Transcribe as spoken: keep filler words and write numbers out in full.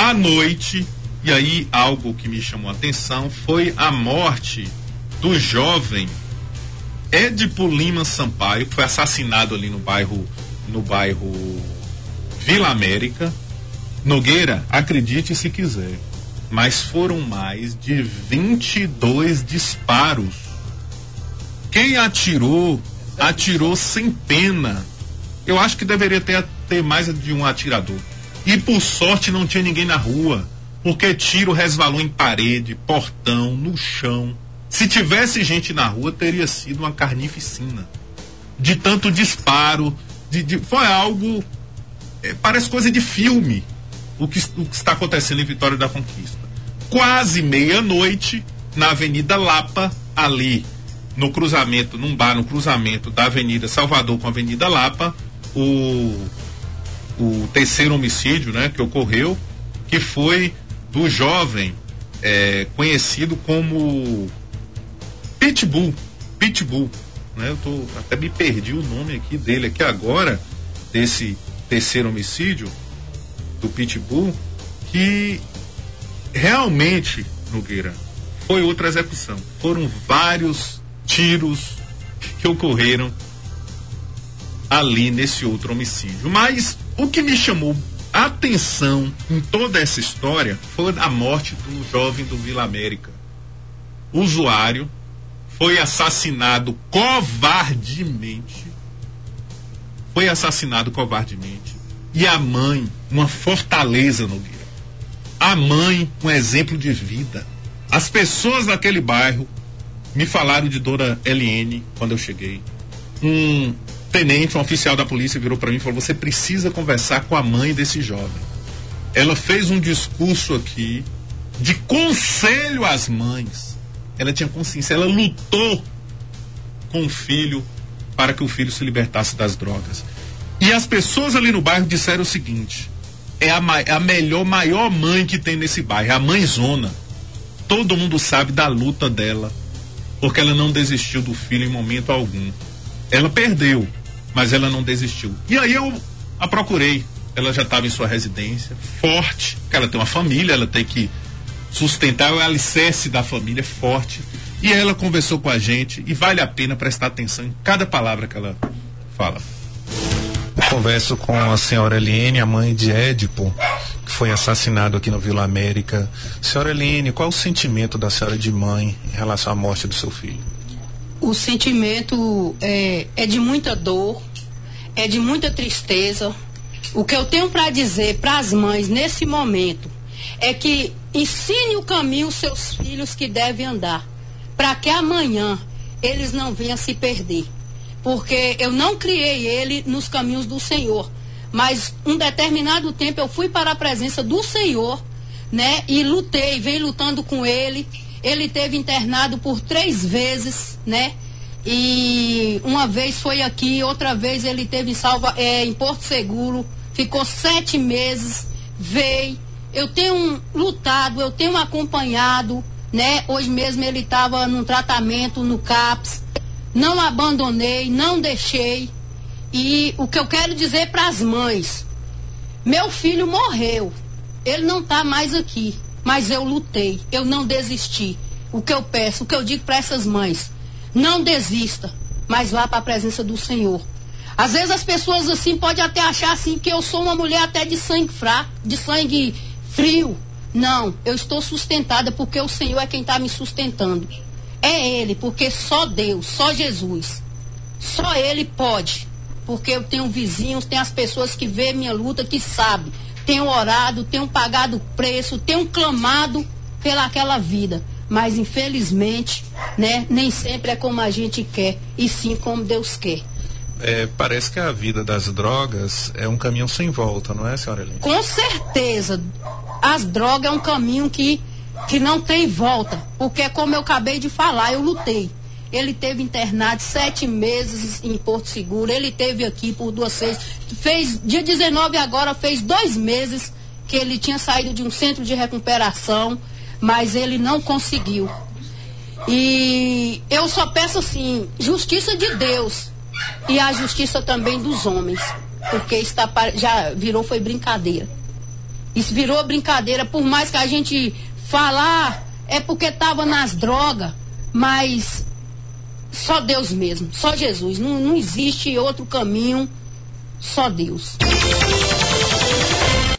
À noite, e aí algo que me chamou a atenção foi a morte do jovem Édipo Lima Sampaio, que foi assassinado ali no bairro, no bairro Vila América. Nogueira, acredite se quiser, mas foram mais de vinte e dois disparos. Quem atirou, atirou sem pena. Eu acho que deveria ter, ter mais de um atirador. E por sorte não tinha ninguém na rua, porque tiro resvalou em parede, portão, no chão. Se tivesse gente na rua, teria sido uma carnificina. De tanto disparo, de, de, foi algo, é, parece coisa de filme, o que, o que está acontecendo em Vitória da Conquista. Quase meia-noite, na Avenida Lapa, ali no cruzamento, num bar no cruzamento da Avenida Salvador com a Avenida Lapa, o, o terceiro homicídio, né, que ocorreu, que foi do jovem é, conhecido como Pitbull, Pitbull, né? Eu tô, até me perdi o nome aqui dele aqui agora, desse terceiro homicídio do Pitbull, que realmente, Nogueira, foi outra execução. Foram vários tiros que ocorreram ali nesse outro homicídio. Mas o que me chamou a atenção em toda essa história foi a morte do jovem do Vila América. O usuário foi assassinado covardemente. Foi assassinado covardemente. E a mãe, uma fortaleza, Nogueira. A mãe, um exemplo de vida. As pessoas daquele bairro me falaram de Dona Eliene quando eu cheguei. Um tenente, um oficial da polícia virou para mim e falou: você precisa conversar com a mãe desse jovem. Ela fez um discurso aqui de conselho às mães. Ela tinha consciência, ela lutou com o filho para que o filho se libertasse das drogas. E as pessoas ali no bairro disseram o seguinte: é a, a melhor, maior mãe que tem nesse bairro, a mãezona. Todo mundo sabe da luta dela, porque ela não desistiu do filho em momento algum. Ela perdeu, mas ela não desistiu. E aí eu a procurei. Ela já estava em sua residência, forte, porque ela tem uma família, ela tem que sustentar o alicerce da família, forte. E ela conversou com a gente e vale a pena prestar atenção em cada palavra que ela fala. Eu converso com a senhora Eliene, a mãe de Édipo, que foi assassinado aqui no Vila América. Senhora Eliene, qual o sentimento da senhora de mãe em relação à morte do seu filho? O sentimento é, é de muita dor, é de muita tristeza. O que eu tenho para dizer para as mães nesse momento é que ensine o caminho aos seus filhos que devem andar, para que amanhã eles não venham se perder. Porque eu não criei ele nos caminhos do Senhor, mas um determinado tempo eu fui para a presença do Senhor, né? E lutei, venho lutando com ele. Ele teve internado por três vezes, né? E uma vez foi aqui, outra vez ele teve em, Salva, é, em Porto Seguro, ficou sete meses, veio. Eu tenho lutado, eu tenho acompanhado, né? Hoje mesmo ele estava num tratamento no CAPS. Não abandonei, não deixei. E o que eu quero dizer para as mães: meu filho morreu, ele não está mais aqui, mas eu lutei, eu não desisti. O que eu peço, o que eu digo para essas mães: não desista, mas vá para a presença do Senhor. Às vezes as pessoas assim podem até achar assim que eu sou uma mulher até de sangue fraco, de sangue frio. Não, eu estou sustentada porque o Senhor é quem está me sustentando. É Ele, porque só Deus, só Jesus, só Ele pode. Porque eu tenho vizinhos, tenho as pessoas que vêem minha luta, que sabem. Tenho orado, tenho pagado preço, tenho clamado pelaquela vida. Mas infelizmente, né, nem sempre é como a gente quer, e sim como Deus quer. É, parece que a vida das drogas é um caminho sem volta, não é, senhora Helena? Com certeza. As drogas é um caminho que, que não tem volta. Porque, como eu acabei de falar, eu lutei. Ele teve internado sete meses em Porto Seguro. Ele teve aqui por duas vezes. Fez, dia dezenove agora, fez dois meses que ele tinha saído de um centro de recuperação, mas ele não conseguiu. E eu só peço assim, justiça de Deus e a justiça também dos homens, porque está, já virou, foi brincadeira. Isso virou brincadeira, por mais que a gente falar, é porque estava nas drogas, mas só Deus mesmo, só Jesus. Não, não existe outro caminho, só Deus.